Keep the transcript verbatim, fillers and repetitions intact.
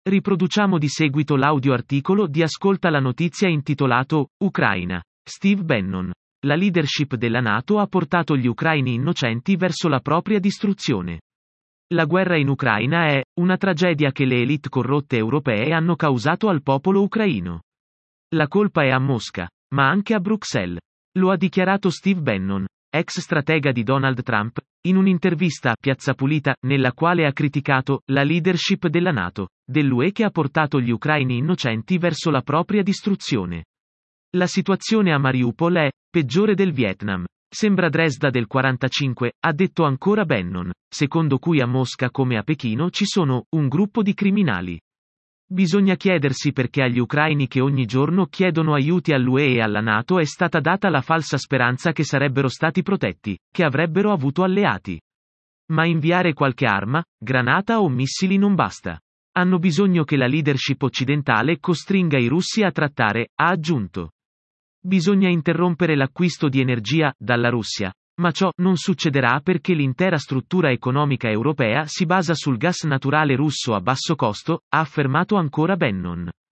Riproduciamo di seguito l'audio articolo di Ascolta la notizia intitolato Ucraina. Steve Bannon. La leadership della NATO ha portato gli ucraini innocenti verso la propria distruzione. La guerra in Ucraina è una tragedia che le elite corrotte europee hanno causato al popolo ucraino. La colpa è a Mosca, ma anche a Bruxelles. Lo ha dichiarato Steve Bannon, ex stratega di Donald Trump, in un'intervista a Piazza Pulita, nella quale ha criticato la leadership della NATO, dell'U E che ha portato gli ucraini innocenti verso la propria distruzione. La situazione a Mariupol è peggiore del Vietnam. Sembra Dresda del quarantacinque, ha detto ancora Bannon, secondo cui a Mosca come a Pechino ci sono un gruppo di criminali. Bisogna chiedersi perché agli ucraini che ogni giorno chiedono aiuti all'U E e alla NATO è stata data la falsa speranza che sarebbero stati protetti, che avrebbero avuto alleati. Ma inviare qualche arma, granata o missili non basta. Hanno bisogno che la leadership occidentale costringa i russi a trattare, ha aggiunto. Bisogna interrompere l'acquisto di energia dalla Russia, ma ciò non succederà perché l'intera struttura economica europea si basa sul gas naturale russo a basso costo, ha affermato ancora Bannon.